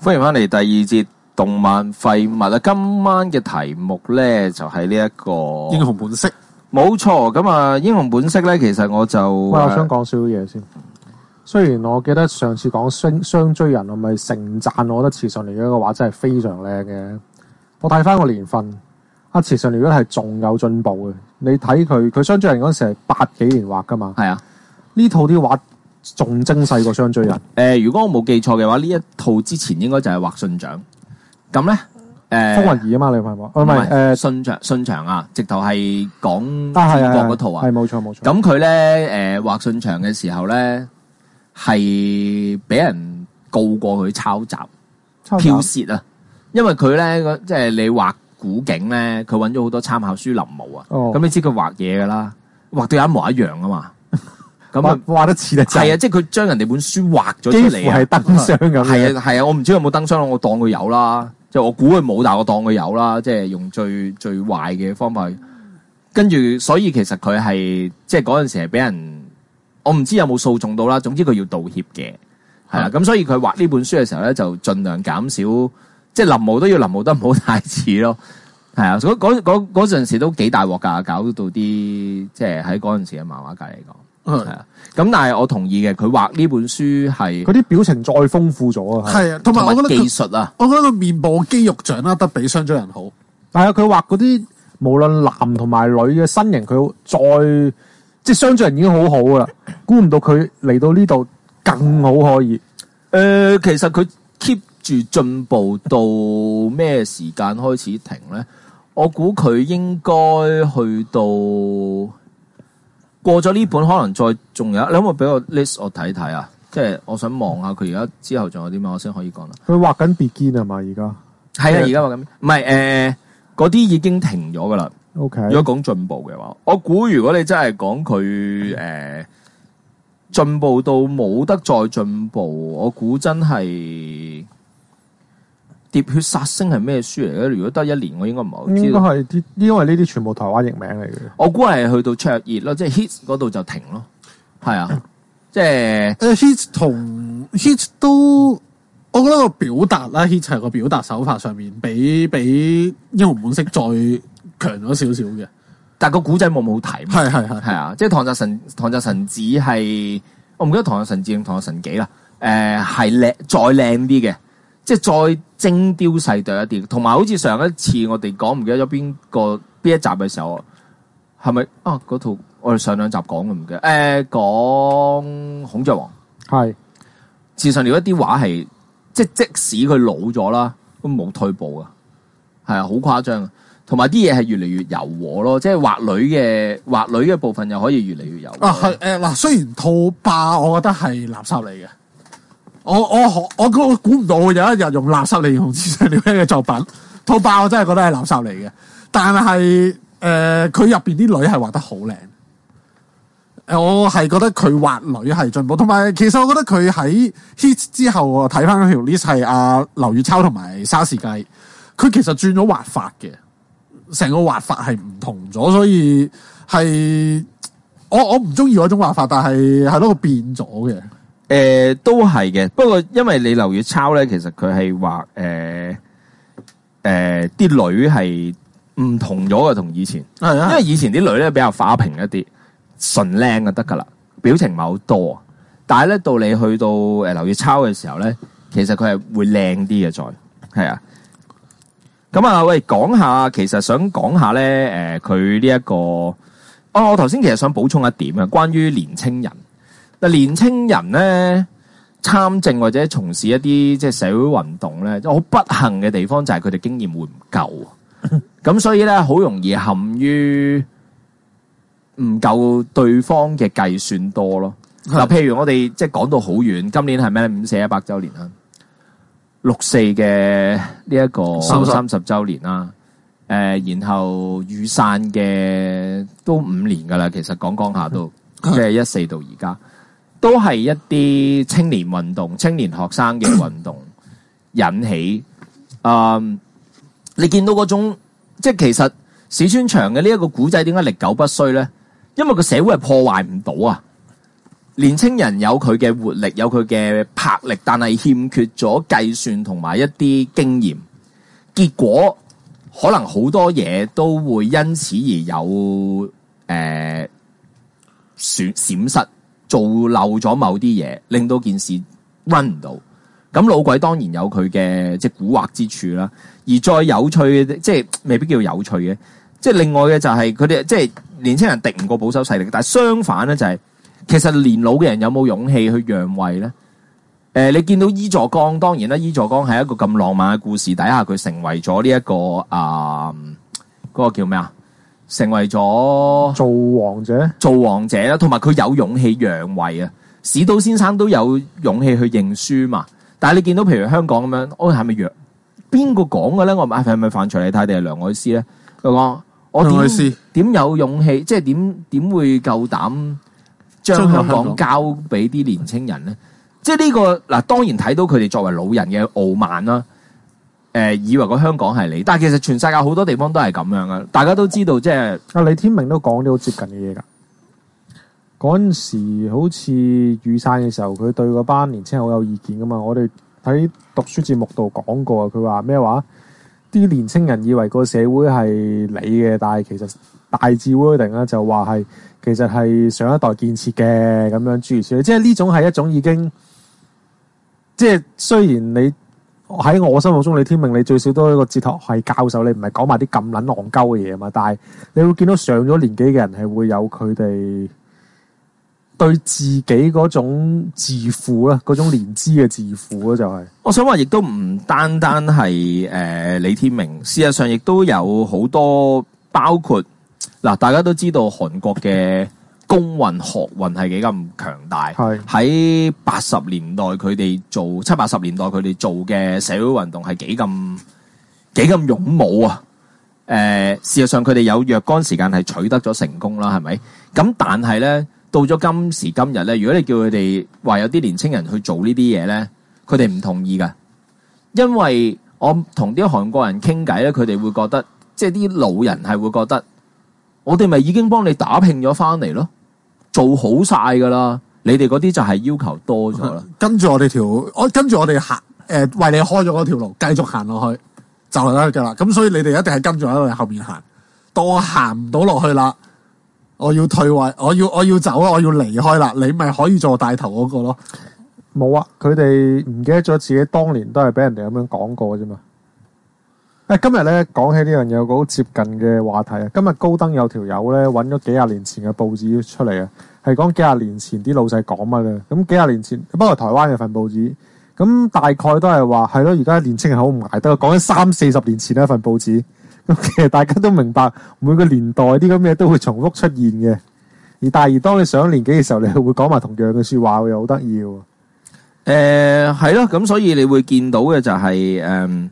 歡迎翻嚟第二節動漫廢物啊！今晚嘅題目咧就係呢一個英雄本色， 冇錯。咁啊，英雄本色咧，其實我就喂，我想講少少嘢先。雖然我記得上次講雙追人，我咪盛讚，我覺得池上遼一個畫真係非常靚嘅。我睇翻個年份，池上遼一係仲有進步嘅。你睇佢雙追人嗰陣時係80幾年畫噶嘛？ 係啊， 呢套啲畫仲精細過雙追人。 如果我冇記錯嘅話，呢一套之前應該就係畫信長。咁咧， 風雲兒啊嘛，你係咪？唔係信長啊，直頭係講中國嗰套啊。 係冇錯冇錯。 咁佢咧畫信長嘅時候咧，係俾人告過佢抄襲、剽竊啊。因為佢咧即係你畫古景咧，佢揾咗好多參考書臨摹啊。咁你知佢畫嘢噶啦，畫到一模一樣啊嘛。咁啊， 畫得似得真係啊！即係佢將人哋本書畫咗出嚟， 幾乎係燈箱咁。 係啊！我唔知有冇燈箱，我當佢有啦。即係我估佢冇，但係我當佢有啦。即係用最壞嘅方法去。跟住，所以其實佢係即係嗰陣時係俾人，我唔知有冇訴訟到啦。總之佢要道歉嘅，係啦。咁所以佢畫呢本書嘅時候咧，就盡量減少，即係臨摹都要臨摹得唔好太似咯。係啊，嗰陣時都幾大鑊㗎，搞到啲即係喺嗰陣時嘅漫畫界嚟講。係啊，咁但係我同意嘅，佢畫呢本書係嗰啲表情再豐富咗啊， 係啊，同埋我覺得技術啊， 我覺得個面部肌肉掌握得比雙追人好。 係啊，佢畫嗰啲無論男同埋女嘅身形，佢再即係雙追人已經好好噶啦，估唔到佢嚟到呢度更好可以。 其實佢 keep 住進步到咩時間開始停咧？我估佢應該去到。過咗呢本可能再仲有，你可唔可以俾個 list 我睇睇啊？即係我想望下佢而家之後仲有啲咩，我先可以講啦。 佢畫緊 Begin 啊嘛，而家係啊，而家畫緊，唔係嗰啲已經停咗噶啦。 OK， 如果講進步嘅話，我估如果你真係講佢進步到冇得再進步，我估真係。喋血殺星係咩書嚟嘅？如果得一年，我應該唔係好知道。 應該係啲，因為呢啲全部台灣譯名嚟嘅。 我估係去到卓熱咯，即係 hit 嗰度就停咯。係啊，即係 hit 同 hit 都，我覺得個表達啦 ，hit 係個表達手法上面比英雄本色再強咗少少嘅。 但係個古仔冇好睇。 係啊，即係唐澤神子係，我唔記得唐澤神子定唐澤神幾啦。係靚再靚啲嘅。即係再精雕細琢一啲，同埋好似上一次我哋講唔記得咗邊一集嘅時候，係咪啊？嗰套我哋上兩集講嘅唔記得，講孔雀王係， 事實上有一啲畫係，即使佢老咗啦，都冇退步啊，係啊，好誇張，同埋啲嘢係越嚟越柔和咯，即係畫女嘅部分又可以越嚟越柔和。 係嗱，雖然套霸我覺得係垃圾嚟嘅。我估唔到有一日用垃圾嚟形容池上遼一嘅作品，套爆我真係覺得係垃圾嚟嘅。但係佢入邊啲女係畫得好靚，我係覺得佢畫女係進步，同埋其實我覺得佢喺 hit 之後，我睇翻嗰條 list 係阿劉月秋同埋沙士雞，佢其實轉咗畫法嘅，成個畫法係唔同咗，所以係我唔中意嗰種畫法，但係係咯，佢變咗嘅。 都係嘅，不過因為你劉月抄咧，其實佢係畫啲女係唔同咗嘅，同以前， 係啊， 因為以前啲女咧比較花瓶一啲，純靚就得噶啦，表情唔係好多，但係咧到你去到劉月抄嘅時候咧，其實佢係會靚啲嘅，再係啊。咁啊，喂，講下，其實想講下咧，佢呢一個，我頭先其實想補充一點啊，關於年青人。年青人咧參政或者從事一啲即係社會運動咧，好不幸嘅地方就係佢哋經驗會唔夠，咁所以咧好容易陷於唔夠對方嘅計算多咯。嗱，譬如我哋即係講到好遠，今年係咩咧？5·4100週年啦，6·4嘅呢一個30週年啦，然後雨傘嘅都5年噶啦，其實講下都即係14到而家。都係一啲青年運動、青年學生嘅運動引起，你見到嗰種即係其實史村翔嘅呢一個古仔點解歷久不衰咧？因為個社會係破壞唔到啊！ 年青人有佢嘅活力，有佢嘅魄力，但係欠缺咗計算同埋一啲經驗，結果可能好多嘢都會因此而有閃失，做漏咗某啲嘢，令到件事 run 唔到。咁老鬼當然有佢嘅即係蠱惑之處啦，而再有趣嘅即係未必叫有趣嘅，即係另外嘅就係佢哋即係年青人敵唔過保守勢力，但係相反咧就係、其實年老嘅人有冇勇氣去讓位咧？你見到伊佐岡，當然啦，伊佐岡係一個咁浪漫嘅故事底下，佢成為咗呢一個嗰個叫咩啊？成為咗做王者啦，同埋佢有勇氣讓位啊！史島先生都有勇氣去認輸嘛。但係你見到譬如香港咁樣，係咪讓？邊個講嘅咧？我係咪范徐麗泰定係梁愛詩咧？佢講我點有勇氣？即係點會夠膽將香港交俾啲年青人咧？即係呢個嗱，當然睇到佢哋作為老人嘅傲慢啦。以為個香港係你，但係其實全世界好多地方都係咁樣噶。大家都知道，即係阿李天明都講啲好接近嘅嘢㗎。嗰陣時好似雨傘嘅時候，佢對嗰班年青人好有意見㗎嘛。我哋喺讀書節目度講過，佢話咩話？啲年青人以為個社會係你嘅，但係其實大致 wording 咧就話係其實係上一代建設嘅咁樣諸如此類。即係呢種係一種已經，即係雖然你。喺我心目中，李天命你最少都係一個哲學系教授，你唔係講埋啲咁撚戇鳩嘅嘢嘛？但係你會見到上咗年紀嘅人係會有佢哋對自己嗰種自負啦，嗰種年資嘅自負啦，就係。 我想話，亦都唔單單係李天明，事實上亦都有好多，包括嗱，大家都知道韓國嘅公運學運係幾咁強大，喺80年代佢哋做70-80年代佢哋做嘅社會運動係幾咁勇武啊！事實上佢哋有若干時間係取得咗成功啦，係咪？咁但係咧，到咗今時今日咧，如果你叫佢哋話有啲年青人去做呢啲嘢咧，佢哋唔同意噶，因為我同啲韓國人傾偈咧，佢哋會覺得，即係啲老人係會覺得，我哋咪已經幫你打拼咗翻嚟咯。做好晒噶啦，你哋嗰啲就係要求多咗啦。 跟住我哋行，為你開咗嗰條路，繼續行落去就係得噶啦。咁所以你哋一定係跟住喺我哋後面行。當我行唔到落去啦，我要退位，我要走啦，我要離開啦。你咪可以做帶頭嗰個咯。 冇啊，佢哋唔記得咗自己當年都係俾人哋咁樣講過啫嘛。今日咧講起呢樣嘢，有個好接近嘅話題啊！今日高登有條友咧揾咗幾廿年前嘅報紙出嚟啊，係講幾廿年前啲老細講乜嘅。咁幾廿年前，不過台灣嘅份報紙，咁大概都係話係咯，而家年青人好唔捱得。講緊30-40年前一份報紙，咁其實大家都明白每個年代啲咁嘅都會重複出現嘅。而當你上年紀嘅時候，你會講埋同樣嘅説話，又好得意喎。 係咯，咁所以你會見到嘅就係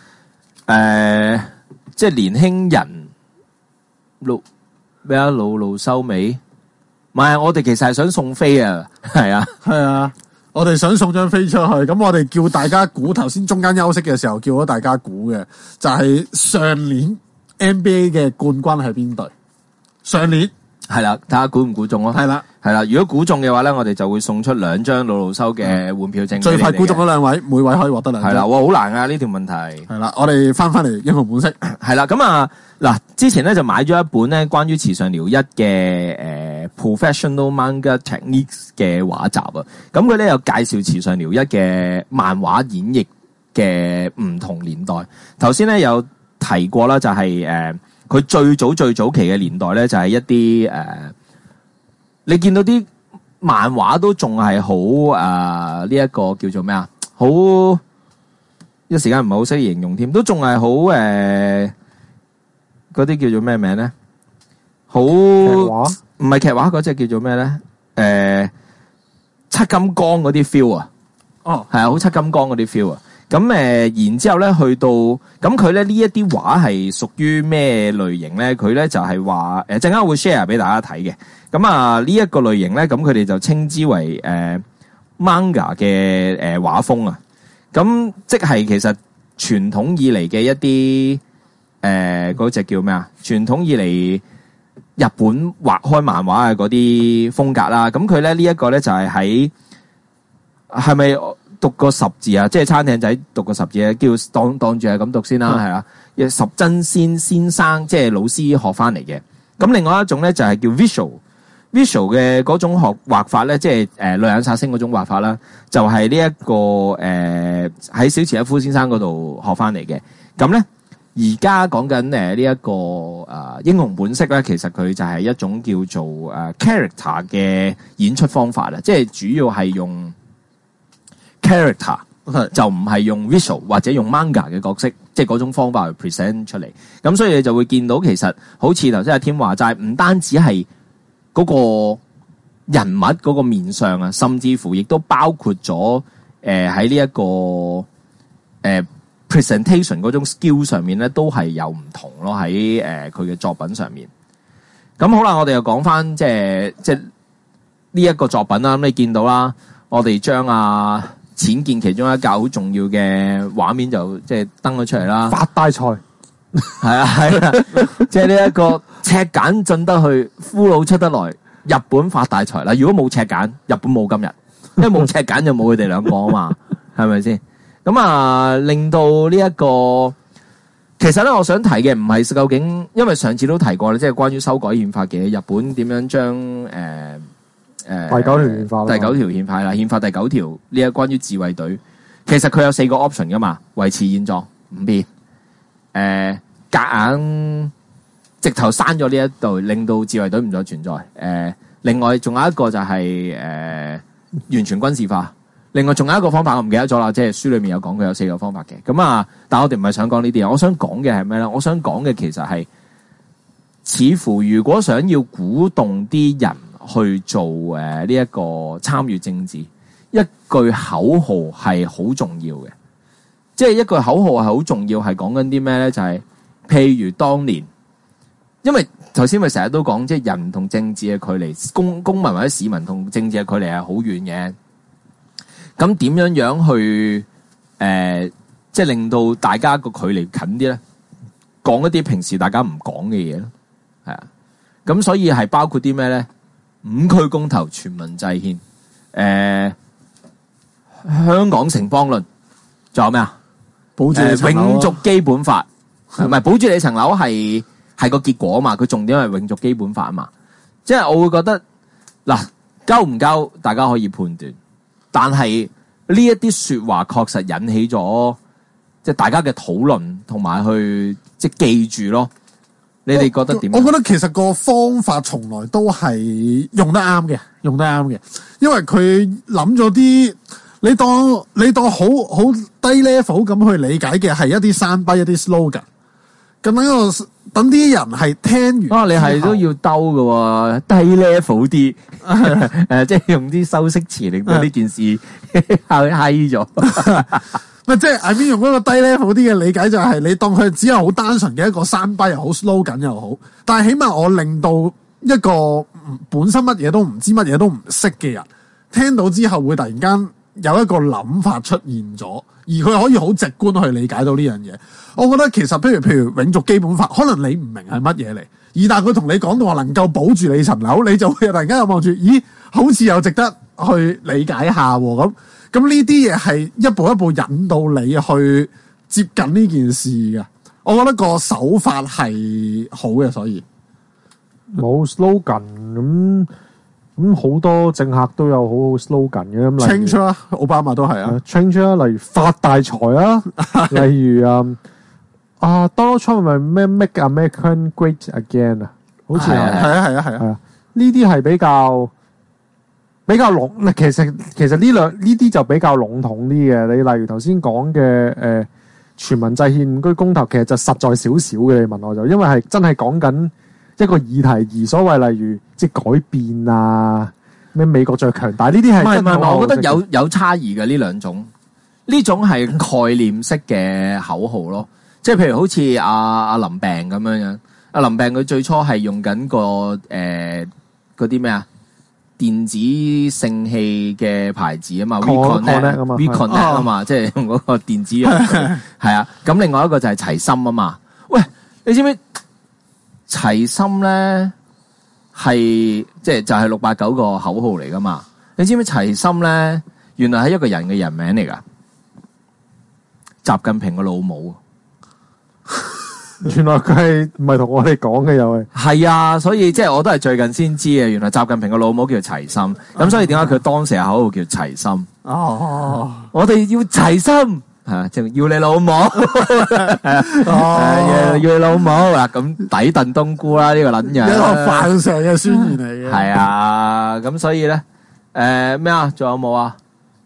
即係年輕人老路收尾，唔係我哋其實係想送飛啊，係啊， 我哋想送張飛出去，咁我哋叫大家估，頭先中間休息嘅時候叫咗大家估嘅，就係上年 NBA 嘅冠軍係邊隊？上年係啦，睇下估唔估中咯。係啦，如果估中嘅話咧，我哋就會送出2張老路收嘅換票證。 最快估中嗰2位，每位可以獲得2張。 係啦，哇，好難啊呢條問題。 係啦，我哋翻嚟英雄本色。 係啦，咁啊嗱，之前咧就買咗一本咧關於池上遼一嘅Professional Manga Techniques 嘅畫集啊。咁佢咧有介紹池上遼一嘅漫畫演繹嘅唔同年代。頭先咧有提過啦，就係佢最早期嘅年代咧，就係一啲你見到啲漫畫都仲係好呢一個叫做咩啊？好一時間唔係好識形容添，都仲係好嗰啲叫做咩名咧？好唔係劇畫嗰隻叫做咩咧？七金剛嗰啲 feel 啊！哦，係啊，好七金剛嗰啲 feel 啊！咁然之後咧，去到咁佢咧呢一啲畫係屬於咩類型咧？佢咧就係話陣間會 share 俾大家睇嘅。咁啊呢一個類型咧，咁佢哋就稱之為manga 嘅畫風啊。咁即係其實傳統以嚟嘅一啲嗰隻叫咩啊？傳統以嚟日本畫開漫畫嘅嗰啲風格啦。咁佢咧呢一個咧就係咪讀個十字啊？即係餐廳仔讀個十字啊，叫當住係咁讀先啦，係啦。十真先生即係老師學翻嚟嘅。咁另外一種咧就係叫 visual 嘅嗰種學畫法咧，即係淚眼殺星嗰種畫法啦，就係呢一個喺小池一夫先生嗰度學翻嚟嘅。咁咧而家講緊呢一個英雄本色咧，其實佢就係一種叫做character 嘅演出方法啦，即係主要係用 character， 就唔係用 visual 或者用 manga 嘅角色，即係嗰種方法去 present 出嚟。咁所以你就會見到其實好似頭先阿添話齋，唔單止係嗰個人物嗰個面相啊，甚至乎亦都包括咗喺呢一個presentation 嗰種 skill 上面咧，都係有唔同咯。喺佢嘅作品上面。咁好啦，我哋又講翻即係呢一個作品啦。咁你見到啦，我哋將淺見其中一架好重要嘅畫面就即係登咗出嚟啦。 發大財係啊，即係呢一個赤鹼進得去，俘虜出得來，日本發大財啦！如果冇赤鹼，日本冇今日，因為冇赤鹼就冇佢哋兩個啊嘛，係咪先？咁令到呢一個，其實咧，我想提嘅唔係究竟，因為上次都提過啦，即係關於修改憲法嘅，日本點樣將第九條憲法啦， 第九條憲法啦，憲法第9條呢一關於自衛隊，其實佢有4個 option 噶嘛，維持現狀唔變。夾硬直頭刪咗呢一度，令到自衛隊唔再存在。另外仲有一個就係完全軍事化。另外仲有一個方法我唔記得咗啦，即係書裏面有講佢有4個方法嘅。咁但我哋唔係想講呢啲啊，我想講嘅係咩咧？我想講嘅其實係，似乎如果想要鼓動啲人去做呢一個參與政治，一句口號係好重要嘅。即係一句口號係好重要，係講緊啲咩咧？就係譬如當年，因為頭先咪成日都講，即係人同政治嘅距離，公民或者市民同政治嘅距離係好遠嘅。咁點樣去即係令到大家個距離近啲咧？講一啲平時大家唔講嘅嘢咯，係啊。咁所以係包括啲咩咧？5區公投、全民制憲、香港城邦論，仲有咩啊？ 保住你層樓永續基本法，唔係保住你層樓係個結果啊嘛，佢重點係永續基本法啊嘛。即係我會覺得嗱，夠唔夠大家可以判斷，但係呢一啲說話確實引起咗即係大家嘅討論，同埋去即係記住咯。你哋覺得點？ 我覺得其實個方法從來都係用得啱嘅，因為佢諗咗啲。你當好低 level 咁去理解嘅係一啲山逼一啲 slogan，咁等啲人係聽完。 你係都要兜嘅喎，低 level 啲，即係用啲修飾詞令到呢件事閪咗。 咪即係 I mean 用嗰個低 level 啲嘅理解就係你當佢只有好單純嘅一個山逼又好 slogan 又好，但係起碼我令到一個本身乜嘢都唔知乜嘢都唔識嘅人聽到之後會突然間有一個諗法出現咗，而佢可以好直觀去理解到呢樣嘢。我覺得其實譬如永續基本法，可能你唔明係乜嘢嚟，而但係佢同你講到話能夠保住你層樓，你就會突然間又望住，咦，好似又值得去理解下喎。咁呢啲嘢係一步一步引導你去接近呢件事嘅。我覺得個手法係好嘅，所以冇 slogan 咁好多政客都有好好 slogan 嘅，咁 change 啦，奧巴馬都係啊 change 啦，例如發大財啊，例如Donald Trump 咪咩 make American great again 啊，好似係啊，呢啲係比較籠，其實呢啲就比較籠統啲嘅。你例如頭先講嘅全民制憲5區公投，其實就實在少少嘅。你問我就因為係真係講緊一個議題，而所謂例如即係改變啊，咩美國最強大呢啲係唔係，我覺得有差異嘅呢兩種，呢種係概念式嘅口號咯。即係譬如好似阿林病咁樣，阿林病佢最初係用緊個嗰啲咩啊電子性器嘅牌子啊嘛 ，WeConnect 啊嘛，即係用嗰個電子係啊。咁另外一個就係齊心啊嘛。喂，你知唔知齊心咧？ 係即係就係689個口號嚟噶嘛？你知唔知齊心咧？原來係一個人嘅人名嚟噶，習近平個老母。 原來佢係唔係同我哋講嘅又係？ 係啊，所以即係我都係最近先知嘅。原來習近平個老母叫齊心，咁所以點解佢當時嘅口號叫齊心？ 哦， 我哋要齊心。係啊，就要你老母，要你老母嗱，咁抵燉冬菇啦，呢個撚樣， 一個犯上嘅宣言嚟嘅。 係啊，咁所以咧，咩啊？仲有冇啊？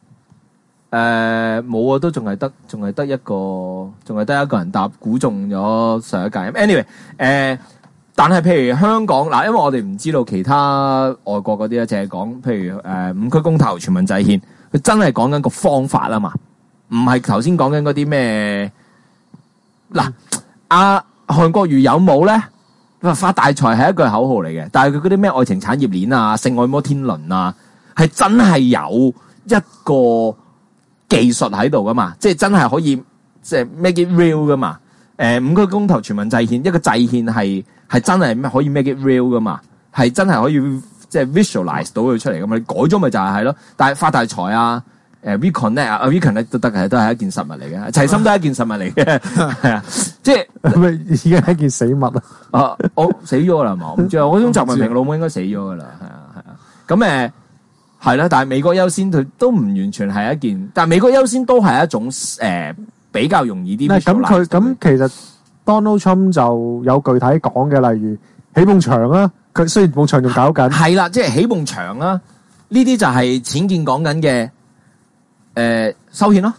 冇啊，都仲係得一個人答，估中咗上一屆。anyway，但係譬如香港嗱，因為我哋唔知道其他外國嗰啲咧，淨係講譬如5區公投、全民制憲，佢真係講緊個方法啊嘛。唔係頭先講緊嗰啲咩嗱，韓國瑜有冇咧？發大財係一句口號嚟嘅，但係佢嗰啲咩愛情產業鏈啊、性愛摩天輪啊，係真係有一個技術喺度噶嘛，即係真係可以即係 make it real 噶嘛。5區公投全民制憲，一個制憲係真係可以 make it real 噶嘛，係真係可以即係 visualize 到佢出嚟噶嘛。你改咗咪就係咯，但係發大財啊。reconnect 啊 reconnect 都得嘅，都係一件實物嚟嘅，齊心都係一件實物嚟嘅，係啊，即係咪已經係一件死物啊？ 我死咗啦嘛，我唔知啊，我種習近平老母應該死咗噶啦，係啊，咁係啦，但係美國優先佢都唔完全係一件，但係美國優先都係一種比較容易啲。 咁其實 Donald Trump 就有具體講嘅，例如起埲牆啊，佢雖然埲牆仲搞緊， 係啦，即係起埲牆啦，呢啲就係僭建講緊嘅。修憲咯，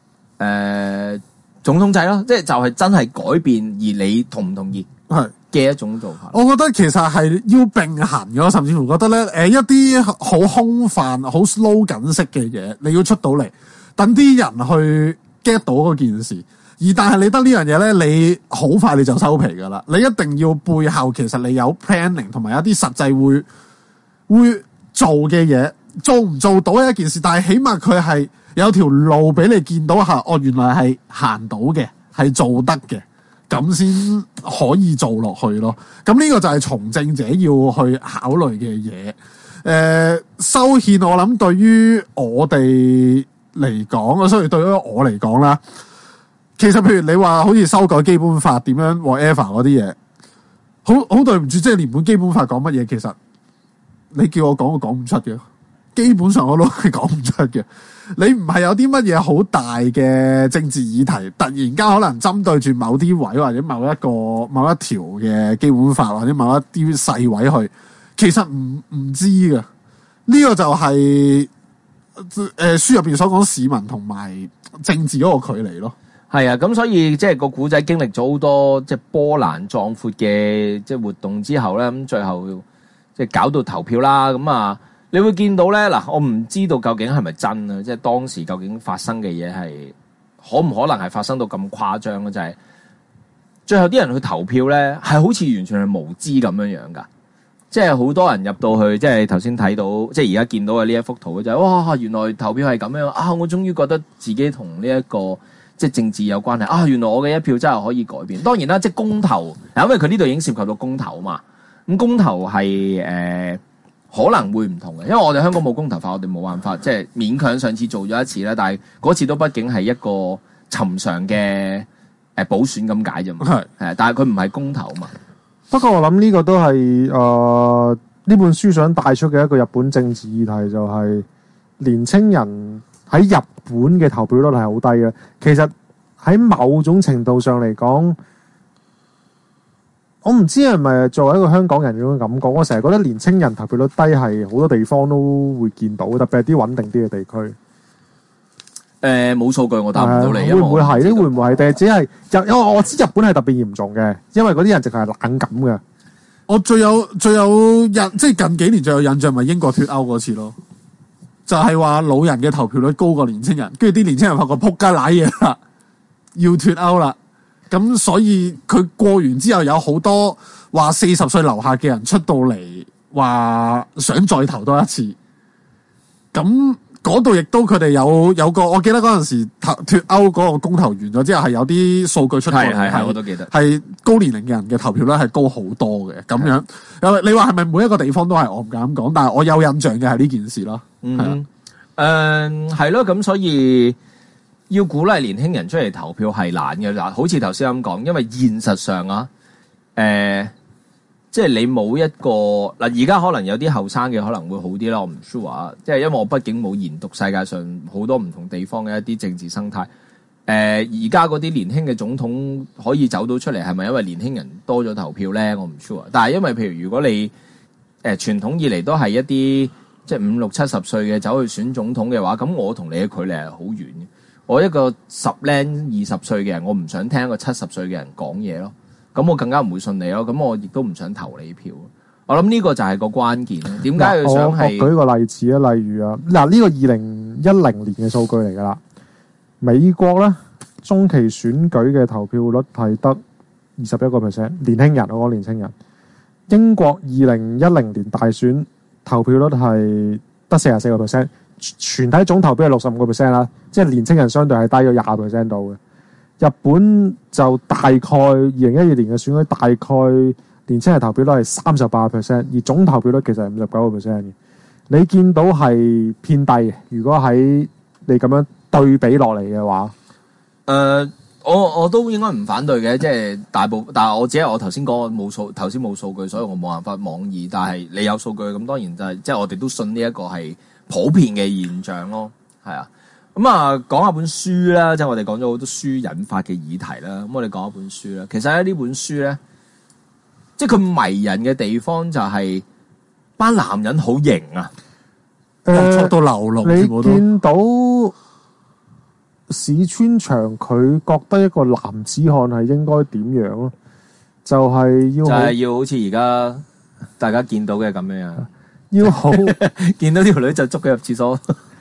總統制咯，即係就係真係改變，而你同唔同意係嘅一種做法。 我覺得其實係要並行嘅，我甚至乎覺得咧，一啲好空泛、好 slogan 式嘅嘢，你要出到嚟，等啲人去 get 到嗰件事。而但係你得呢樣嘢咧，你好快你就收皮噶啦。你一定要背後其實你有 planning 同埋一啲實際會做嘅嘢，做唔做到係一件事，但係起碼佢係。有條路俾你見到下，原來係行到嘅，係做得嘅，咁先可以做落去咯。咁呢個就係從政者要去考慮嘅嘢。修憲我諗對於我哋嚟講，所以對於我嚟講啦，其實譬如你話好似修改基本法點樣 whatever 嗰啲嘢，好對唔住，即係連本基本法講乜嘢，其實你叫我講，我講唔出嘅。基本上我都係講唔出嘅。你唔係有啲乜嘢好大嘅政治議題，突然間可能針對住某啲位或者某一條嘅基本法或者某一啲細位去，其實唔知㗎。呢個就係書入邊所講市民同埋政治嗰個距離咯。 係啊，咁所以即係個古仔經歷咗好多即係波瀾壯闊嘅即係活動之後咧，咁最後即係搞到投票啦，咁啊。你會見到咧嗱，我唔知道究竟係咪真啊，即係當時究竟發生嘅嘢係可唔可能係發生到咁誇張咧？就係最後啲人去投票咧，係好似完全係無知咁樣樣噶，即係好多人入到去，即係頭先睇到，即係而家見到嘅呢一幅圖就係哇，原來投票係咁樣啊！我終於覺得自己同呢一個即係政治有關係啊！原來我嘅一票真係可以改變。當然啦，即係公投，因為佢呢度已經涉及到公投嘛，咁公投係可能會唔同嘅，因為我哋香港冇公投法，我哋冇辦法，即係勉強上次做咗一次啦。但係嗰次都畢竟係一個尋常嘅補選咁解啫嘛。係，但係佢唔係公投嘛。 不過我諗呢個都係呢本書想帶出嘅一個日本政治議題，就係年青人喺日本嘅投票率係好低嘅。其實喺某種程度上嚟講，我唔知係咪作為一個香港人嗰種感覺，我成日覺得年青人投票率低係好多地方都會見到，特別係啲穩定啲嘅地區。 冇數據我答唔到你。 會唔會係咧？會唔會係？定係只係因為我知日本係特別嚴重嘅，因為嗰啲人淨係冷感嘅。 我最有即係近幾年最有印象咪英國脫歐嗰次咯，就係話老人嘅投票率高過年青人，跟住啲年青人發覺撲街瀨嘢啦，要脫歐啦。咁所以佢過完之後有好多話40歲樓下嘅人出到嚟話想再投多一次，咁嗰度亦都佢哋有個，我記得嗰陣時脱歐嗰個公投完咗之後，係有啲數據出過嚟， 係我都記得， 係高年齡嘅人嘅投票率係高好多嘅咁樣。你話係咪每一個地方都係？我唔敢講，但係我有印象嘅係呢件事咯。 係咯，咁所以要鼓勵年輕人出嚟投票係難嘅嗱，好似頭先咁講，因為現實上啊，即係你冇一個嗱，而家可能有啲後生嘅可能會好啲啦，我唔 sure 啊，即係因為我畢竟冇研讀世界上好多唔同地方嘅一啲政治生態。而家嗰啲年輕嘅總統可以走到出嚟，係咪因為年輕人多咗投票咧？我唔 sure。但係因為譬如如果你傳統以嚟都係一啲即係50、60、70歲嘅走去選總統嘅話，咁我同你嘅距離係好遠嘅。我一個10零20歲嘅人，我唔想聽一個70歲嘅人講嘢咯。咁我更加唔會信你咯，咁我亦都唔想投你票。我諗呢個就係個關鍵。點解佢想係？ 我舉個例子啊，例如啊，嗱呢個2010年嘅數據嚟㗎啦。美國咧中期選舉嘅投票率係得21%，年輕人我講年輕人。英國2010年大選投票率係得44%，全體總投票係65%啦，即係年輕人相對係低咗20% 度嘅。日本就大概2012年嘅選舉，大概年輕人投票率係38%，而總投票率其實係59%嘅。你見到係偏低嘅。如果喺你咁樣對比落嚟嘅話， 我都應該唔反對嘅，即係大部分，但係我只係我頭先講頭先冇數據，所以我冇辦法妄議。但係你有數據，咁當然就係即係我哋都信呢一個係普遍嘅現象咯，係啊。咁啊，講下本書啦，即係我哋講咗好多書引發嘅議題啦。咁我哋講一本書啦。其實咧呢本書咧，即係佢迷人嘅地方就係班男人好型啊， 錯到流露。 你見到史川翔佢覺得一個男子漢係應該點樣咯？就係要好似而家大家見到嘅咁樣， 要好見到條女就捉佢入廁所。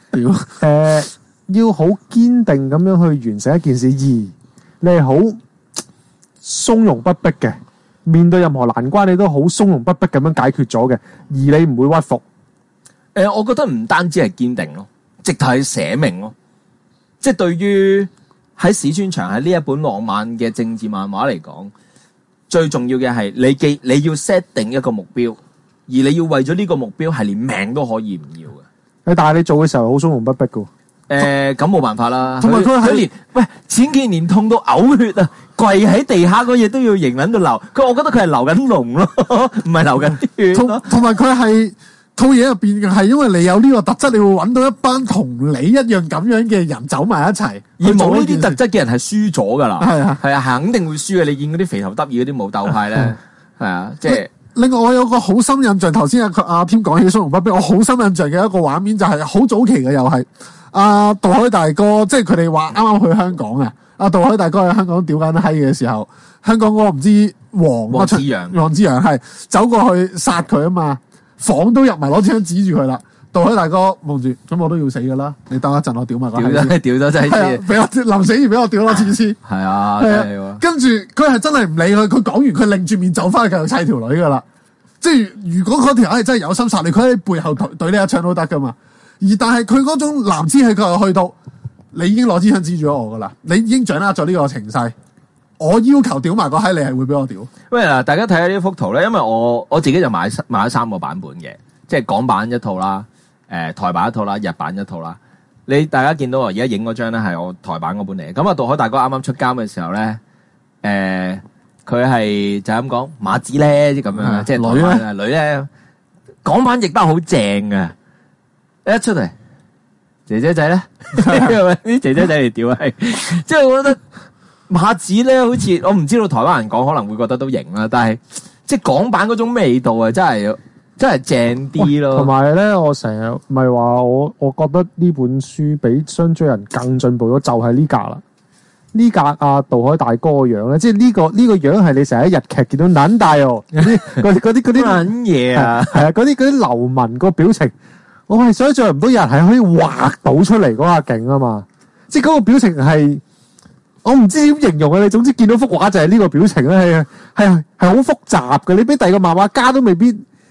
要好堅定咁樣去完成一件事，而你係好從容不迫嘅，面對任何難關你都好從容不迫咁樣解決咗嘅，而你唔會屈服。 我覺得唔單止係堅定咯，直頭係寫明咯。即係對於喺史川翔喺呢一本浪漫嘅政治漫畫嚟講，最重要嘅係你要 set 定一個目標，而你要為咗呢個目標係連命都可以唔要嘅。 但係你做嘅時候好從容不迫嘅。 咁冇辦法啦。 同埋佢連前幾年痛到嘔血啊，跪喺地下嗰嘢都要型撚到流。我覺得佢係流緊膿咯，唔係流緊血。 同埋佢係套嘢入邊係因為你有呢個特質，你會揾到一班同你一樣咁樣嘅人走埋一齊。 而冇呢啲特質嘅人係輸咗噶啦。 係啊， 肯定會輸嘅。你見嗰啲肥頭得意嗰啲武鬥派咧，係啊，即係。 另外我有個好深印象，頭先阿添講起從容不迫，我好深印象嘅一個畫面就係好早期嘅，又係杜海大哥，即係佢哋話啱啱去香港啊，杜海大哥喺香港屌緊閪嘅時候，香港嗰個唔知黃之陽係走過去殺佢啊嘛，房都入埋攞支槍指住佢啦。杜海大哥望住，咁我都要死噶啦，你等一陣我屌埋佢。屌咗真係，俾我臨死而俾我屌多次先。 係啊， 跟住佢係真係唔理佢，佢講完佢擰住面走翻去繼續砌條女噶啦。即係如果嗰條友係真係有心殺你，佢喺背後懟你一槍都得噶嘛。但係佢嗰種男子氣，佢又去到你已經攞支槍指住咗我噶啦，你已經掌握咗呢個情勢，我要求屌埋個閪，你係會俾我屌。喂嗱，大家睇下呢幅圖咧，因為我自己就買咗3個版本嘅，即係港版一套啦，台版一套啦，日版一套啦。大家見到我而家影嗰張咧係我台版嗰本嚟嘅。咁啊，杜海大哥啱啱出監嘅時候咧，佢係就咁講馬子咧，即係咁樣，即係女咧，港版譯得好正嘅。一出嚟，姐姐仔咧，啲姐姐仔嚟屌係，即係我覺得馬子咧，好似我唔知道台灣人講可能會覺得都型啦，但係即係港版嗰種味道啊，真係正啲咯。 同埋咧，我成日咪話我覺得呢本書比雙追人更進步咗，就係呢格啦。呢格杜海大哥個樣咧，即係呢個樣係你成日喺日劇見到撚大哦，嗰啲撚嘢啊， 係啊，嗰啲流民個表情。我係想象唔到有人係可以畫到出嚟嗰下勁啊嘛！即係嗰個表情係我唔知點形容啊！你總之見到幅畫就係呢個表情咧，係好複雜嘅。你俾第二個漫畫家都未必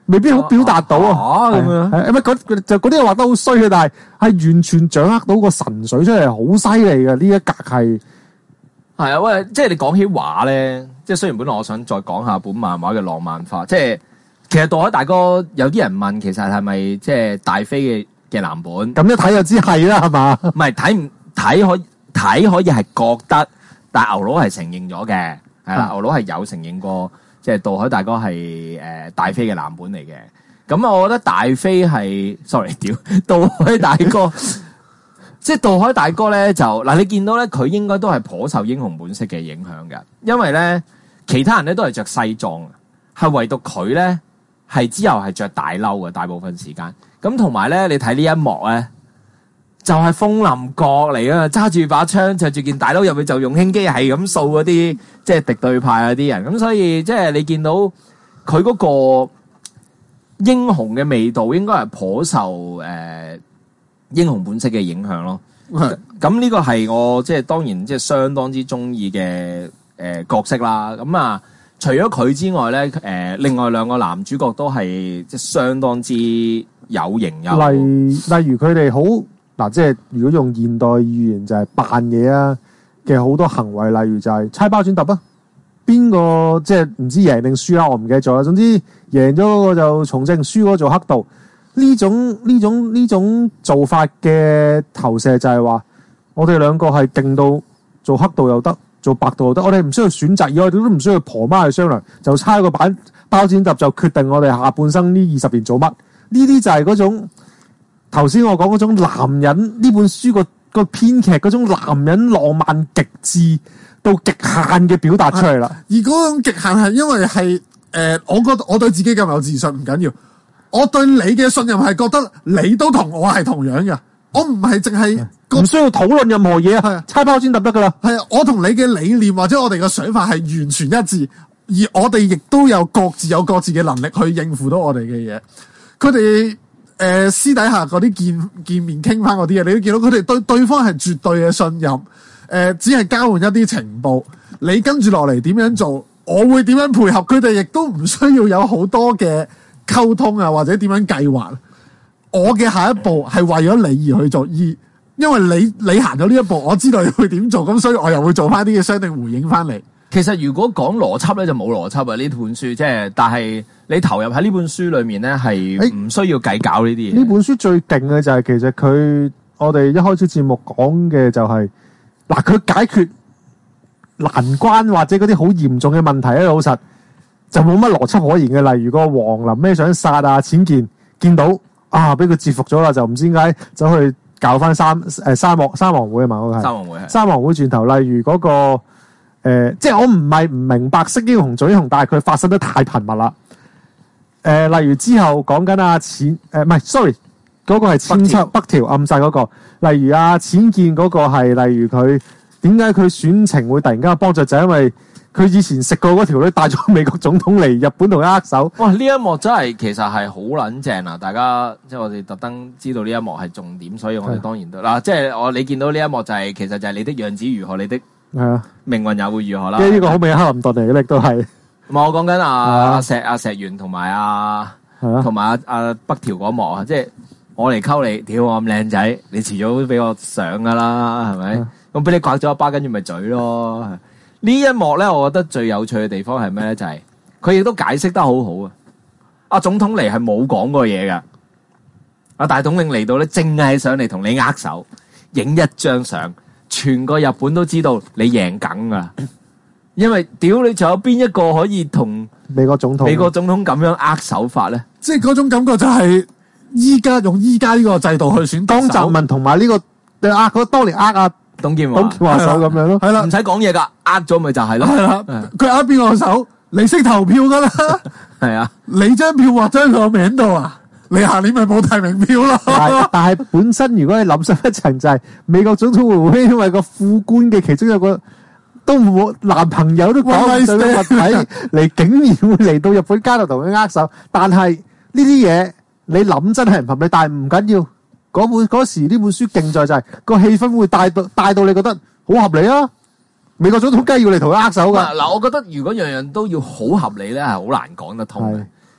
未必好表達到啊。 咁樣係咪就嗰啲畫得好衰嘅，但係完全掌握到個神髓出嚟，好犀利嘅呢一格係。 係啊，喂，即係你講起畫咧，即係雖然本來我想再講下本漫畫嘅浪漫化，即係其實渡海大哥有啲人問，其實係咪即係大飛嘅藍本？ 咁一睇就知係啦，係嘛？ 唔係睇可以係覺得，但係牛佬係承認咗嘅，係啦，牛佬係有承認過，即係渡海大哥係大飛嘅藍本嚟嘅。咁我覺得大飛係 sorry 渡海大哥。即係渡海大哥咧就嗱，你見到咧佢應該都係頗受英雄本色嘅影響嘅，因為咧其他人咧都係着西裝，係唯獨佢咧係之後係着大褸嘅大部分時間。咁同埋咧，你睇呢一幕咧就係楓林閣嚟啊，揸住把槍，着住件大褸入去就用輕機係咁掃嗰啲即係敵對派嗰啲人。咁所以即係你見到佢嗰個英雄嘅味道，應該係頗受英雄本色嘅影響咯，咁呢個係我即係當然即係相當之中意嘅角色啦。咁啊，除咗佢之外咧，另外兩個男主角都係即係相當之有型有。 例如佢哋好嗱，即係如果用現代語言就係扮嘢啊嘅好多行為，例如就係猜包剪揼啊，邊個即係唔知贏定輸啦，我唔記得咗啦。總之贏咗嗰個就從政，輸嗰個做黑道。呢種做法嘅投射就係話，我哋兩個係勁到做黑道又得，做白道又得，我哋唔需要選擇，而我哋都唔需要婆媽去商量，就差個包剪揼就決定我哋下半生呢20年做乜。呢啲就係嗰種頭先我講嗰種男人呢本書個編劇嗰種男人浪漫極致到極限嘅表達出嚟啦。 而嗰種極限係因為係我覺得我對自己咁有自信唔緊要。我對你嘅信任係覺得你都同我係同樣嘅，我唔係淨係唔需要討論任何嘢啊，猜包先得噶啦。 係啊，我同你嘅理念或者我哋嘅想法係完全一致，而我哋亦都有各自嘅能力去應付到我哋嘅嘢。佢哋私底下嗰啲見面傾翻嗰啲嘢，你都見到佢哋對對方係絕對嘅信任，只係交換一啲情報，你跟住落嚟點樣做，我會點樣配合，佢哋亦都唔需要有好多嘅溝通啊，或者點樣計劃？我嘅下一步係為咗你而去做，而因為你行咗呢一步，我知道你會點做，咁所以我又會做翻啲嘅相應回應翻嚟。 其實如果講邏輯咧，就冇邏輯啊！呢本書即係，但係你投入喺呢本書裏面咧，係唔需要計較呢啲嘢。 呢本書最勁嘅就係其實我哋一開始節目講嘅就係嗱，佢解決難關或者嗰啲好嚴重嘅問題咧，老實。就冇乜邏輯可言嘅，例如個王林咩想殺啊，淺見見到啊，俾佢折服咗啦，就唔知點解走去教翻三王會啊嘛，嗰個係三王會轉頭。例如嗰個即係我唔係唔明白識英雄做英雄，但係佢發生得太頻密啦。例如之後講緊阿淺唔係 sorry，嗰個係千秋北條暗殺嗰個。例如阿淺見嗰個係，例如佢點解佢選情會突然間幫助，就因為佢以前食過嗰條女帶咗美國總統嚟日本同佢握手。哇！ 呢一幕真係其實係好撚正啊！大家即係我哋特登知道呢一幕係重點，所以我哋當然都嗱，即係你見到呢一幕就係其實就係你的樣子如何，你的命運也會如何啦。 呢個好明顯克林頓嚟嘅，亦都係。 唔係我講緊阿石原同埋阿北條嗰幕啊，即係我嚟溝你，屌我咁靚仔，你遲早都俾我上噶啦，係咪？咁俾你刮咗一巴，跟住咪嘴咯。呢一幕咧，我覺得最有趣嘅地方係咩咧？就係佢亦都解釋得好好啊！阿總統嚟係冇講過嘢噶，阿大統領嚟到咧，淨係上嚟同你握手，影一張相，全個日本都知道你贏梗噶。因為屌你，仲有邊一個可以同美國總統咁樣握手法咧？ 即係嗰種感覺就係用依家呢個制度去選江澤民同埋呢個佢當年阿董建華手咁樣咯， 係啦， 唔使講嘢噶，咗咪就係咯， 係啦，佢邊個手？你識投票噶啦， 係啊， 你張票畫咗喺個名度啊，你下年咪冇提名票咯。 但係本身如果你諗深一層，就係美國總統會唔會因為個副官嘅其中有個都冇男朋友都講唔上嘅物體嚟，竟然會嚟到日本街度同佢握手？但係呢啲嘢你諗真係唔合理，但係唔緊要。嗰時呢本書勁在就係個氣氛會帶到你覺得好合理啊！美國總統梗係要嚟同佢握手噶。 嗱，我覺得如果樣樣都要好合理咧，係好難講得通嘅。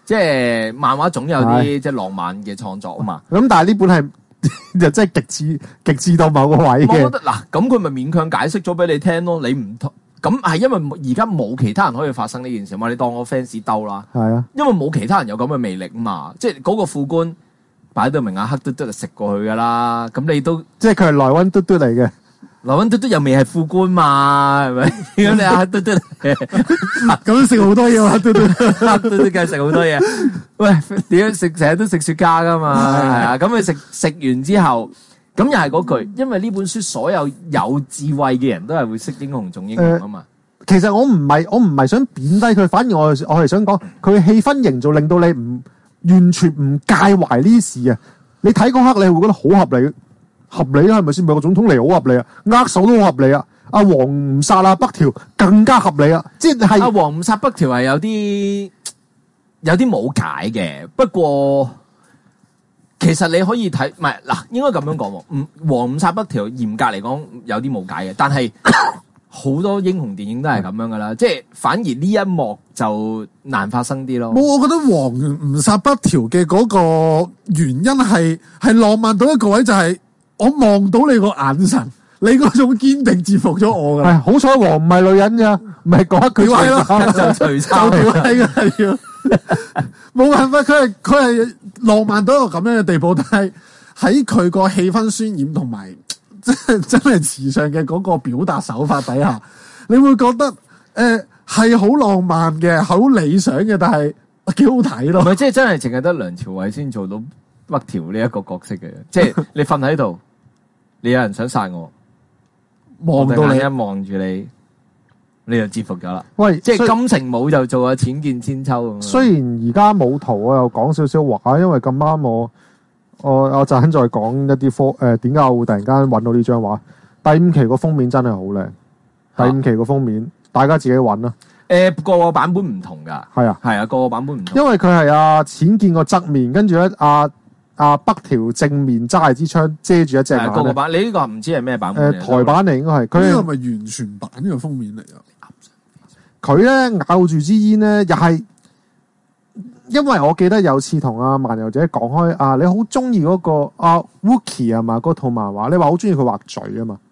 即係漫畫總有啲即係浪漫嘅創作啊嘛。 咁但係呢本係就真係極致到某個位我覺嘅。 得嗱，咁佢咪勉強解釋咗俾你聽咯。你唔同咁係因為而家冇其他人可以發生呢件事嘛。你當我 fans 兜啦， 係啊， 因為冇其他人有咁嘅魅力嘛。即係嗰個副官擺到明啊，黑嘟嘟就食過去噶啦。咁你都即係佢係萊溫嘟嘟嚟嘅。 劉溫嘟嘟又未係副官嘛，係咪？咁你阿嘟嘟咁食好多嘢喎，嘟嘟。 嘟嘟梗係食好多嘢。喂，點樣食？成日都食雪茄噶嘛，係啊。咁佢食完之後，咁又係嗰句，因為呢本書所有有智慧嘅人都係會識英雄重英雄啊嘛。 其實我唔係想貶低佢，反而我係想講佢嘅氣氛營造令到你完全唔介懷呢啲事啊！你睇嗰刻你會覺得好合理。合理啦，係咪先？美國總統嚟好合理啊，握手都好合理啊。阿黃唔殺啊，北條更加合理啊。即係阿黃唔殺北條係有啲冇解嘅，不過其實你可以睇，唔係嗱，應該咁樣講喎。黃唔殺北條嚴格嚟講有啲冇解嘅，但係好多英雄電影都係咁樣噶啦，即係反而呢一幕就難發生啲咯。 我覺得黃唔殺北條嘅嗰個原因係浪漫到一個位，就係我望到你個眼神，你嗰種堅定折服咗我噶。 係好彩黃唔係女人咋，唔係講一句係咯， 就除衫就屌閪係要冇辦法，佢係浪漫到一個咁樣嘅地步，但係喺佢個氣氛渲染同埋真係時尚嘅嗰個表達手法底下，你會覺得係好浪漫嘅，好理想嘅，但係幾好睇咯。 唔係即係真係淨係得梁朝偉先做到北條呢一個角色嘅，即係你瞓喺度，你有人想殺我， 望到你我突然間一望住你，你就折服咗啦。 喂， 即係金城武就做阿淺見千秋咁樣。 雖然而家冇圖，我又講少少話，因為咁啱我陣間再講一啲點解我會突然間揾到呢張畫。第5期個封面真係好靚，第5期個封面大家自己揾啦。 個個版本唔同㗎， 係啊， 係啊，個個版本唔同。 因為佢係阿淺見個側面，跟住咧阿北條正面揸支槍遮住一隻眼。 個個版，你呢個唔知係咩版本？ 台版嚟應該係佢呢個係咪完全版嘅封面嚟啊？ 佢咧咬住支煙咧，又係因為我記得有次同阿漫遊者講開啊，你好中意嗰個阿 Wookie 係嘛？嗰套漫畫，你話好中意佢畫嘴啊嘛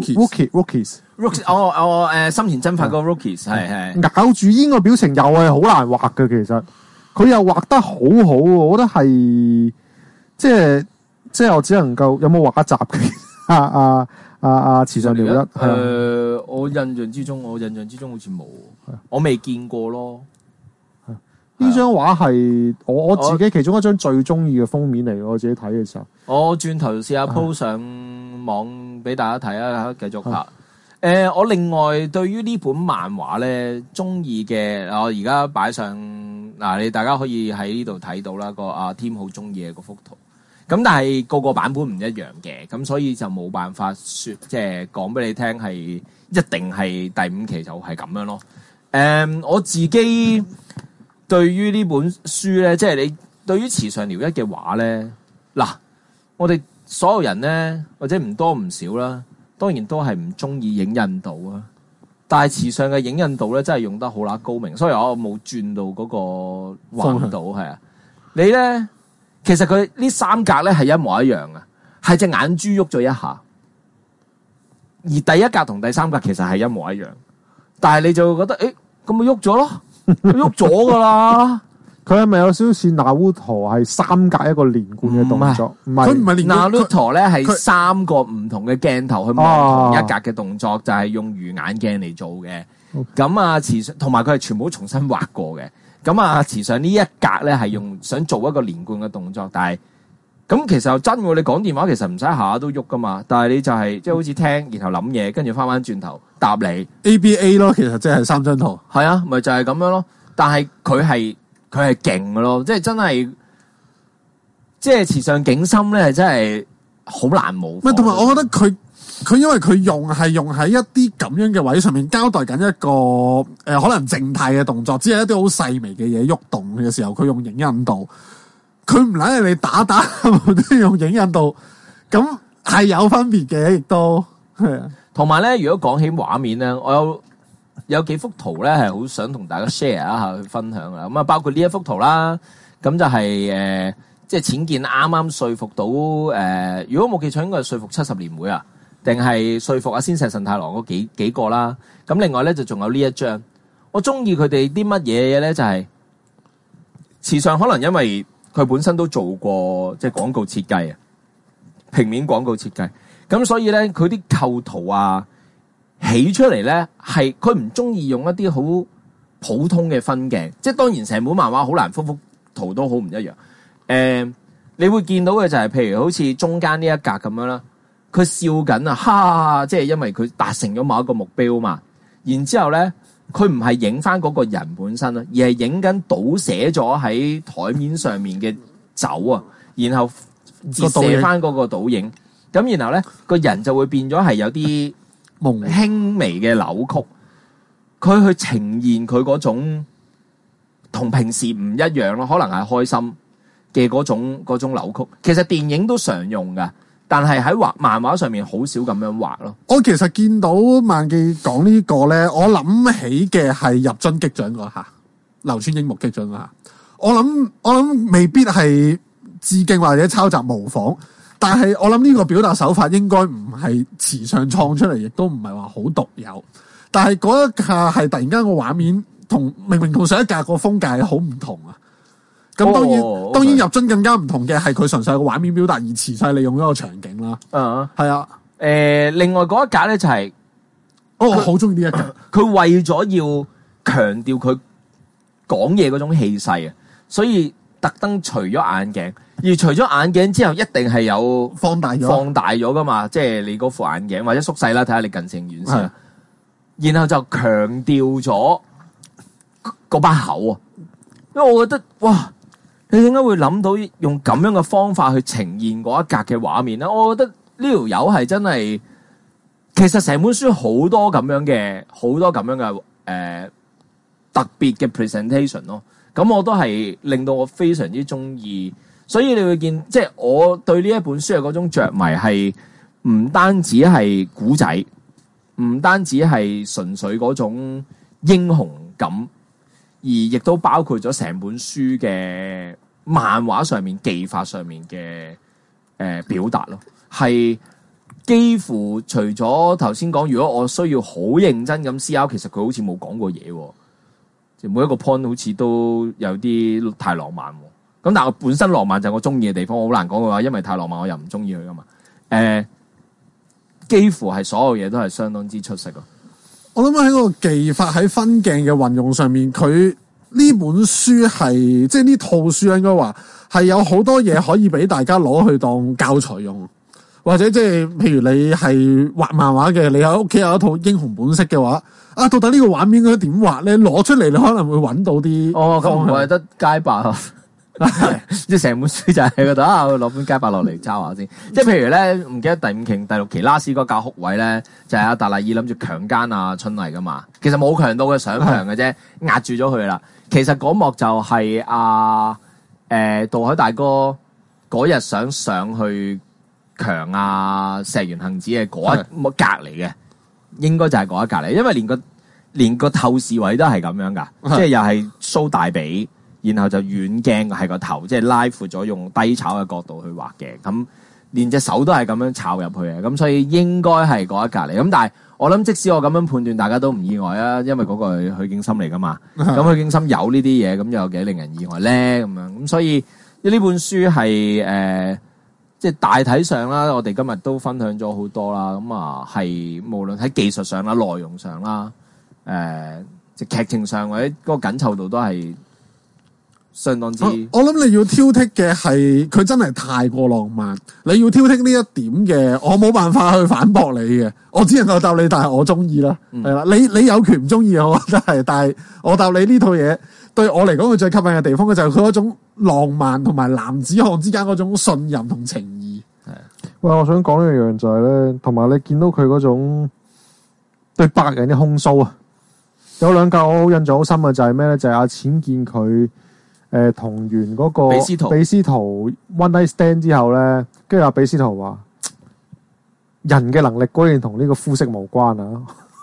Rookies 深田真法個 Rookies 係咬住煙個表情又係好難畫嘅，其實佢又畫得好好，我覺得係即係我只能夠有冇畫集嘅池上遼一我印象之中好似冇，我未見過咯。 呢張畫係我自己其中一張最中意嘅封面嚟，我自己睇嘅時候。 我轉頭試下 po 上網俾大家睇啊，繼續拍。我另外對於呢本漫畫咧，中意嘅我而家擺上嗱，你大家可以喺呢度睇到啦，個阿 Tim 好中意嘅嗰幅圖。咁但係個個版本唔一樣嘅，咁所以就冇辦法說，即係講俾你聽係一定係第5期就係咁樣咯。我自己對於呢本書咧，即係你對於池上遼一嘅畫咧，嗱，我哋所有人咧，或者唔多唔少啦，當然都係唔中意影印度啊。但係池上嘅影印度咧，真係用得好乸高明，所以我冇轉到嗰個畫度係啊。你咧？其實佢呢3格咧係一模一樣嘅，係隻眼珠喐咗一下，而第1格同第3格其實係一模一樣，但係你就會覺得，咁咪喐咗咯，喐咗噶啦。 佢係咪有少少似那烏陀係3格一個連貫嘅動作？唔係， 佢唔係連那烏陀咧係3個唔同嘅鏡頭去望同一格嘅動作，就係用魚眼鏡嚟做嘅。咁啊，池上同埋佢係全部重新畫過嘅。咁啊，池上呢一格咧係想做一個連貫嘅動作，但係咁其實又真喎。你講電話其實唔使下下都喐噶嘛，但係你就係即係好似聽，然後諗嘢，跟住翻轉頭答你 ABA 咯，其實即係3張圖。 係啊，咪就係咁樣咯。但係佢係勁嘅咯，即係真係，即係池上景深咧，係真係好難模仿。 同埋我覺得佢因為佢用喺一啲咁樣嘅位上面交代緊一個可能靜態嘅動作，只係一啲好細微嘅嘢喐動嘅時候，佢用影印度，佢唔撚係你打都要用影印度，咁係有分別嘅，亦都係啊。 同埋咧，如果講起畫面咧，我有有幾幅圖咧係好想同大家 share 一下去分享啊。咁啊，包括呢一幅圖啦，咁就係即係僭建啱啱說服到如果冇記錯應該係說服70年會啊，定係說服阿仙石慎太郎嗰幾個啦。咁另外咧就仲有呢一張，我中意佢哋啲乜嘢嘢咧，就係時尚可能因為佢本身都做過即係廣告設計啊，平面廣告設計，咁所以咧佢啲構圖啊起出嚟咧係佢唔中意用一啲好普通嘅分鏡，即係當然成本漫畫好難幅圖都好唔一樣。你會見到嘅就係譬如好似中間呢一格咁樣啦，佢笑緊啊，哈！即係因為佢達成咗某一個目標嘛。然之後咧，佢唔係影翻嗰個人本身啦，而係影緊倒瀉咗喺台面上面嘅酒啊，然後折射翻嗰個倒影。咁然後咧，個人就會變咗係有啲輕微嘅扭曲。佢去呈現佢嗰種同平時唔一樣咯，可能係開心嘅嗰種扭曲。其實電影都常用噶。但係喺漫畫上面好少咁樣畫咯。 我其實見到萬記講呢個咧，我諗起嘅係入樽擊掌嗰下，流川櫻木擊掌嗰下。我諗未必係致敬或者抄襲模仿，但係我諗呢個表達手法應該唔係時尚創出嚟，亦都唔係話好獨有。但係嗰一下係突然間個畫面明明同上一格個風格係好唔同啊！咁當然入樽更加唔同嘅係佢純粹係個畫面表達，而詞勢利用一個場景啦。係啊。 另外嗰一格咧就係， 我好中意呢一格。 佢為咗要強調佢講嘢嗰種氣勢啊，所以特登除咗眼鏡。而除咗眼鏡之後，一定係有放大咗噶嘛，即係你嗰副眼鏡或者縮細啦，睇下你近視遠視。然後就強調咗嗰把口啊，因為我覺得哇！你點解會諗到用咁樣嘅方法去呈現嗰一格嘅畫面咧？我覺得呢條友係真係，其實成本書好多咁樣嘅特別嘅 presentation 咯。咁我都係令到我非常之中意，所以你會見即係我對呢一本書嘅嗰種着迷係唔單止係古仔，唔單止係純粹嗰種英雄感。而亦都包括咗成本書嘅漫畫上面技法上面嘅表達咯，係幾乎除咗頭先講，如果我需要好認真咁思考，其實佢好似冇講過嘢，即係每一個 point 好似都有啲太浪漫。咁但係我本身浪漫就係我中意嘅地方，我好難講嘅話，因為太浪漫我又唔中意佢噶嘛。幾乎係所有嘢都係相當之出色咯。 我諗喺個技法喺分鏡嘅運用上面，佢呢本書係即係呢套書應該話係有好多嘢可以俾大家攞去當教材用，或者即係譬如你係畫漫畫嘅，你喺屋企有一套英雄本色嘅話，啊到底呢個畫面應該點畫咧？攞出嚟你可能會揾到啲咁唔係得街霸即係成本書就係喺嗰度啊！攞本街霸落嚟抄下先。即係譬如咧，唔記得第5期、第6期拉斯嗰教哭位咧，就係阿達賴爾諗住強姦阿春麗噶嘛。其實冇強到嘅，想強嘅啫，壓住咗佢啦。其實嗰幕就係杜海大哥嗰日想上去強石原幸子嘅嗰一幕格嚟嘅，應該就係嗰一格嚟，因為連個透視位都係咁樣噶，即係又係 show 大髀。然後就遠鏡係個頭，即係拉闊咗，用低炒嘅角度去畫嘅。咁連隻手都係咁樣炒入去嘅。咁所以應該係嗰一格嚟。咁但係我諗，即使我咁樣判斷，大家都唔意外啊，因為嗰個係許景深嚟噶嘛。咁許景深有呢啲嘢，咁又有幾令人意外咧？咁樣咁所以呢本書係即係大體上啦，我哋今日都分享咗好多啦。咁啊係無論喺技術上啦、內容上啦、即係劇情上或者嗰個緊湊度都係相當之， 我諗你要挑剔嘅係佢真係太過浪漫，你要挑剔呢一點嘅，我冇辦法去反駁你嘅，我只能夠答你，但係我中意啦，係啦，你有權唔中意，我覺得係，但係我答你呢套嘢對我嚟講，佢最吸引嘅地方，就係佢嗰種浪漫同埋男子漢之間嗰種信任同情義。係， 喂，我想講一樣就係咧，同埋你見到佢嗰種對白人嘅控訴啊，有兩格我好印象好深嘅就係咩咧？就係阿淺見佢。同完嗰個比斯圖 one night stand 之後咧，跟住阿比斯圖話：人嘅能力果然同呢個膚色無關啊！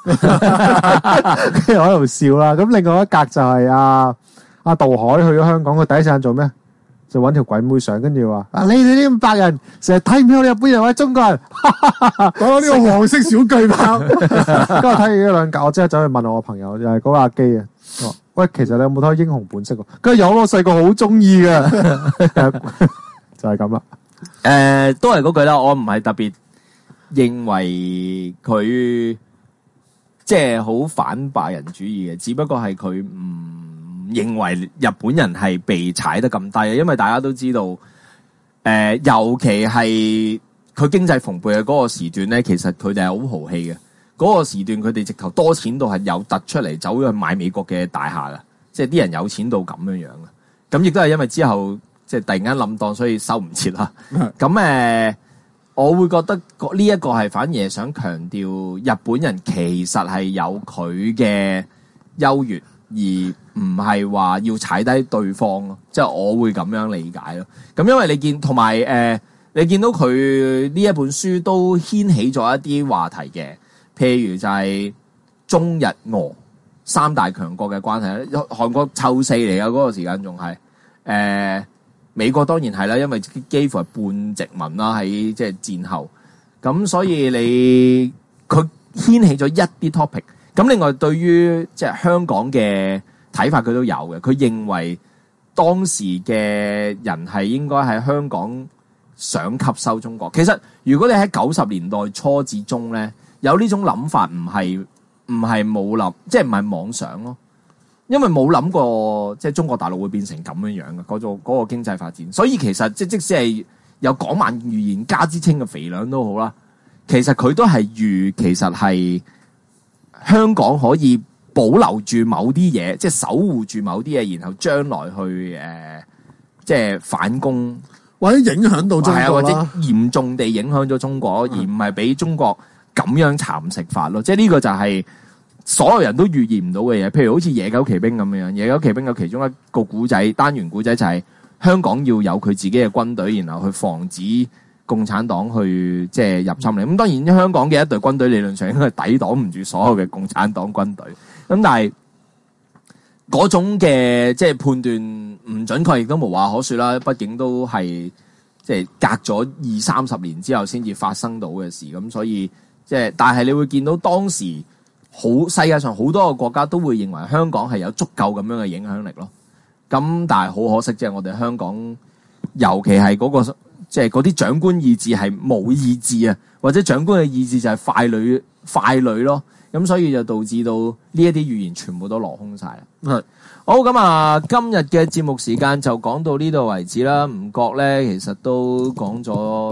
跟住我喺度笑啦。咁另外一格就係阿杜海去咗香港，佢第一時間做咩？就揾條鬼妹上，跟住話：你哋啲白人成日睇唔起我哋日本人或者中國人， 講到呢個黃色小巨炮， 跟住睇完呢兩格，我即刻走去問我個朋友，就係嗰個阿基啊。我話喂，其實你有冇睇《英雄本色》？跟住有，我細個好中意嘅，就係咁啦。 都係嗰句啦，我唔係特別認為佢即係好反白人主義嘅，只不過係佢唔認為日本人係被踩得咁低嘅，因為大家都知道，尤其係佢經濟蓬勃嘅嗰個時段咧，其實佢哋係好豪氣嘅。嗰個時段佢哋直頭多錢到係有突出嚟走去買美國嘅大廈㗎，即係啲人有錢到咁樣樣嘅。咁亦都係因為之後即係突然間冧檔，所以收唔切啦。咁我會覺得呢一個係反而係想強調日本人其實係有佢嘅優越，而唔係話要踩低對方咯。即係我會咁樣理解咯。咁因為你見同埋你見到佢呢一本書都掀起咗一啲話題嘅。譬如就係中日俄三大強國嘅關係咧，韓國湊四嚟嘅嗰個時間仲係美國當然係啦，因為幾乎係半殖民啦喺即係戰後，咁所以佢掀起咗一啲 topic。咁另外對於即係香港嘅睇法佢都有嘅，佢認為當時嘅人係應該喺香港想吸收中國。其實如果你喺90年代初至中咧，有呢種諗法唔係冇諗，即係唔係妄想咯，因為冇諗過即係中國大陸會變成咁樣樣嘅嗰個經濟發展，所以其實即使係有港漫預言家之稱嘅肥良都好啦，其實佢都係預其實係香港可以保留住某啲嘢，即係守護住某啲嘢，然後將來去即係反攻或者影響到中國啦， 或者嚴重地影響咗中國，而唔係俾中國咁樣蠶食法咯，即係呢個就係所有人都預言唔到嘅嘢。譬如好似野狗騎兵咁樣，野狗騎兵嘅其中一個古仔單元古仔就係香港要有佢自己嘅軍隊，然後去防止共產黨去即係入侵嚟。咁當然香港嘅一隊軍隊理論上應該係抵擋唔住所有嘅共產黨軍隊。咁但係嗰種嘅即係判斷唔準確，亦都無話可說啦。畢竟都係即係隔咗20-30年之後先至發生到嘅事，咁所以。即係，但係你會見到當時世界上好多個國家都會認為香港係有足夠咁樣嘅影響力咯。咁但係好可惜，即係我哋香港，尤其係嗰個即係嗰啲長官意志係冇意志啊，或者長官嘅意志就係傀儡咯。咁所以就導致到呢一啲預言全部都落空晒啦。 係好咁啊，今日嘅節目時間就講到呢度為止啦。唔覺咧，其實都講咗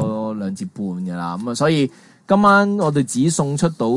2節半㗎啦。咁啊，所以。今晚我哋只送出到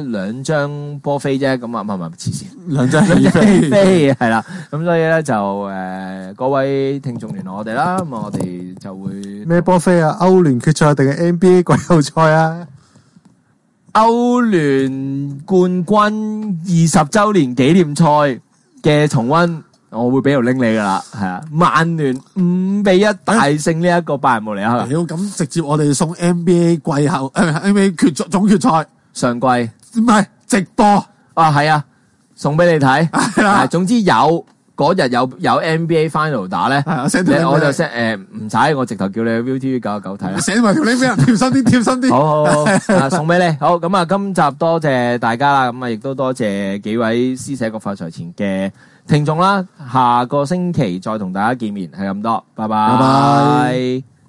2張波飛啫，咁啊，唔係黐線，2張戲飛係啦，咁所以咧就各位聽眾聯絡我哋啦，咁啊我哋就會咩波飛啊？歐聯決賽定係 NBA 季後賽啊？ 歐聯冠軍20週年紀念賽嘅重溫。我會俾條拎你噶啦，係啊！曼聯5-1大勝呢一個拜仁慕尼黑。 咁直接我哋送 NBA 季後NBA 總決賽上季唔係直播啊，係啊，送俾你睇。 係啦， 總之嗰日有 NBA final 打咧，我就 set 唔使，我直頭叫你去 ViuTV 999睇啦。 寫埋條拎俾人，貼心啲，貼心啲。 好，送俾你。好，咁啊，今集多謝大家啦，咁啊，亦都多謝幾位施捨國發財前嘅聽眾啦，下個星期再同大家見面，係咁多，拜拜。